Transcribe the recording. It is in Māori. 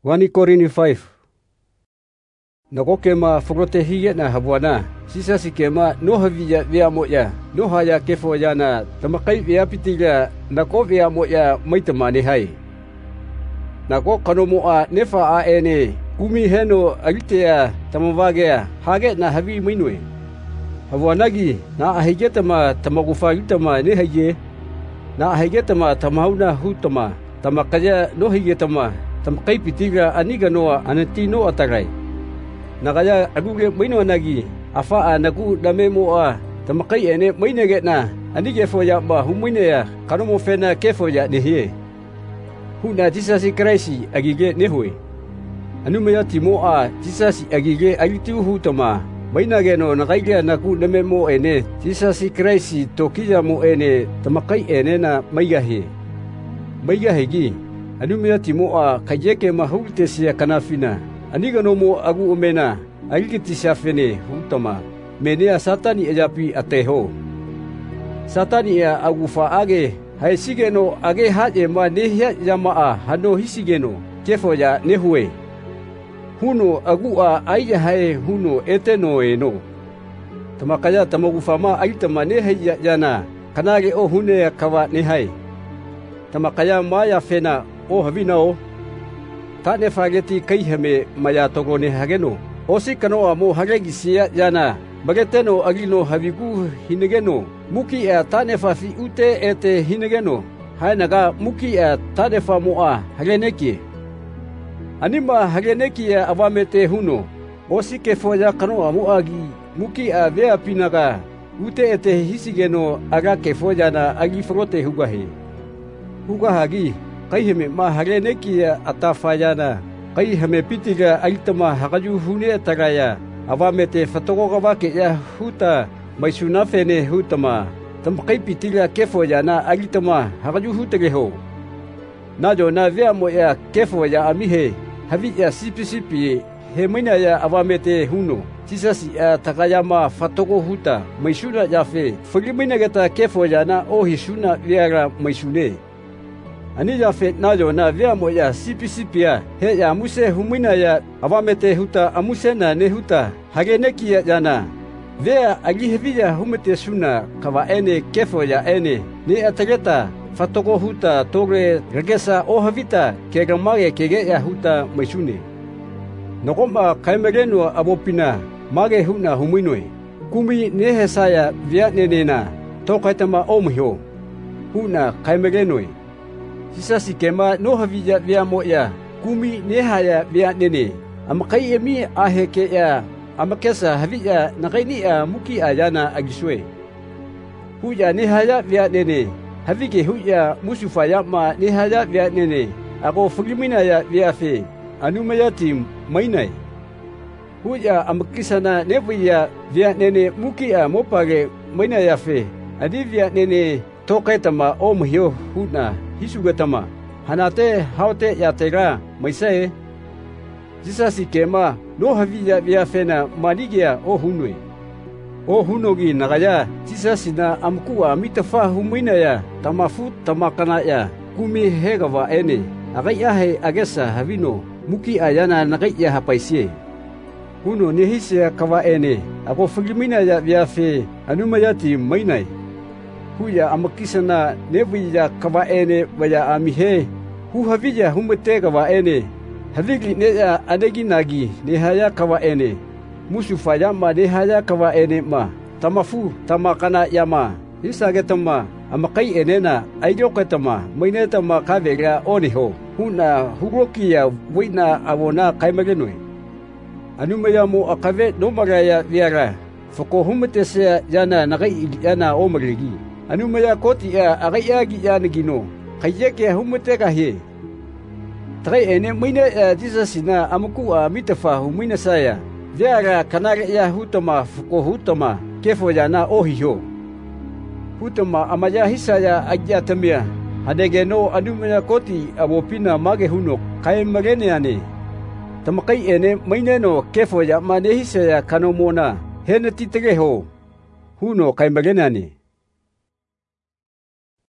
1 Korini 5. Nakokema fogotehiye na habwana. Sisa sikema no havija via moya. No haya kefo yana tamakai via pitiga nako via moya maitamani hai. Nako kanomoa nefa a ene kumi heno agitea tamavagea hage na havi minwe. Habwanagi na ahigetama tamagufagitama ne haye. Na ahigetama tamauna hutama tamakaya no higetama tamakai pitiga aniga noa anatino atagai. Nakaya aguge maino nagi afa nagu dame moa tamakai ene mainege na anige foya ma humine ya kanomo fena kefoya nehe. Huna tisasi kraisi agige nehui. Anumaya timoa tisasi agige agitu hutama mainage no nakaige nagu dame mo ene tisasi kraisi tokiya mo ene tamakai ene na maigahe. Maigahegi anumaya timoa kajeke mahultesia kanafina. Aniga nomo agu umena agiti safene hutama menea satani ejapi ateho. Satani ya agu faage haisigeno age haje ma nehya jamaa hano hisigeno kefo ya nehue. Huno agu a aija hae huno eteno eno. Tamakaya tamagufama agitama nehya jana kanage o hune ya kawa nehai. Tamakaya maya fena o havinao. Tane fageti kaihame maya togone hageno. Osi kano amo hagegi siya jana. Bageteno agino havigu hinegeno. Muki a tane fafi ute ete hinegeno. Hainaga muki a tane fa moa hageneki. Anima hageneki ya avamete huno. Osi kefoya kano amo agi. Muki a vea pinaga. Ute ete hisigeno aga kefoya na agi frote hugahe. Hugahagi. Kaihame ma hageneki ya atafayana. Kaihame pitiga aitama hakaju hune tagaya. Avamete fatogogawake ya huta maisunafene hutama. Tamakai pitiga kefo ya na aitama hakaju hutegeho. Najo na vea mo ya kefo ya amihe. Havi ya sipi he maina ya avamete huno. Tisasi ya takayama fatogo huta maisuna yafe. Fagimina geta kefo ya na ohisuna viara maisune. Anija fet najo na vea mo ya sipi ya he ya muse humina ya avamete huta amuse na ne huta hageneki ya jana vea agihevia humete suna kawa ene kefo ya ene ne atageta fatogo huta togre regesa o havita kegamage kege ya huta maisune nokoma kaimereno abopina mage huna huminoi kumi ne hesaya vea nenena tokaitama omhyo huna kaimerenoi. Sisa sikema no havija via moya kumi nehaya via nene amakai emi aheke ya amakesa havija nakaini ya muki ayana agiswe huja nehaya via nene havige huja musufaya ma nehaya via nene ako fugimina ya via fe anumayati mainai huja amakisana nebuya via nene muki a mopage maina ya fe adi via nene tokaitama omhyo huna hisugatama hanate haute yatega maisai jisa sikema no havija via fena manigia o hunwe o hunogi nagaya jisa sina amkuwa mitafa humina ya tamafu tamakana ya kumi hegawa ene agaya he agesa havino muki ayana nagaya hapaisie huno nehisia kawa ene ako fugimina ya via fe anumayati mainai huya amakisana nebuya kawa ene baya amihe hu havija humete kawa ene havigi ne ya adegi nagi ne haya kawa ene musufaya ma ne haya kawa ene ma tamafu tamakana yama hisagetama amakai enena aijokatama mainetama kavega oniho huna hugokia wina awona kaimagenoi anumaya mo akave no magaya viara foko humete se jana nagai jana omarigi anumaya koti ya agaya giyana gino kayeke humete kahe trai ene maina jisa sina amku mitafa humina saya viara kanara ya hutama fuko hutama kefo jana ohiho hutama amaya hisaya agyatamia adegeno anumaya koti abopina mage huno kai magene ane tamakai ene maineno kefo ya mane hisaya kanomona hene titegeho huno kai magene ane